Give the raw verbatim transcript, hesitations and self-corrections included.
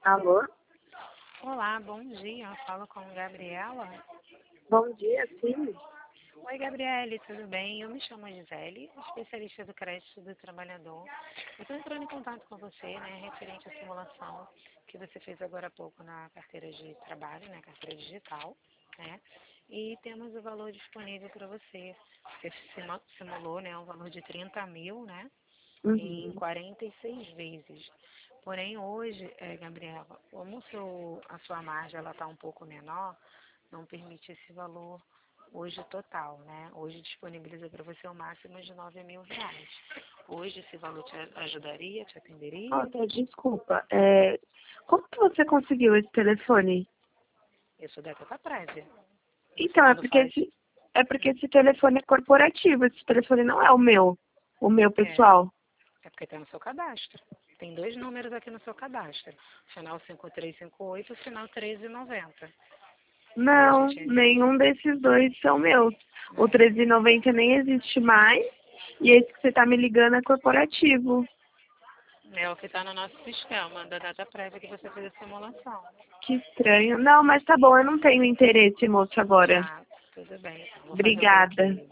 Alô? Olá, bom dia. Eu falo com Gabriela. Bom dia, sim. Oi, Gabriele, tudo bem? Eu me chamo Gisele, especialista do crédito do trabalhador. Eu estou entrando em contato com você, né, referente à simulação que você fez agora há pouco na carteira de trabalho, né, carteira digital, né? E temos o valor disponível para você. Você sima- simulou, né, um valor de trinta mil, né, em Uhum. quarenta e seis vezes. Porém, hoje, eh, Gabriela, como o seu, a sua margem ela está um pouco menor, não permite esse valor hoje total, né? Hoje disponibiliza para você o máximo de nove mil reais. Hoje esse valor te ajudaria, te atenderia? Olha, desculpa, é... como que você conseguiu esse telefone? Eu sou da Teta Prévia. Você Então, é quando porque faz, esse, é porque esse telefone é corporativo, esse telefone não é o meu, o meu é, pessoal. é porque está no seu cadastro. Tem dois números aqui no seu cadastro. Final cinco três cinco oito e final treze noventa. E a Não, gente, nenhum desses dois são meus. O né, treze e noventa nem existe mais, e esse que você está me ligando é corporativo. é o que está no nosso sistema da data prévia que você fez a simulação. Que estranho. Não, mas tá bom, eu não tenho interesse, moço, agora. Ah, tudo bem. Vou fazer o Obrigada. bloqueio.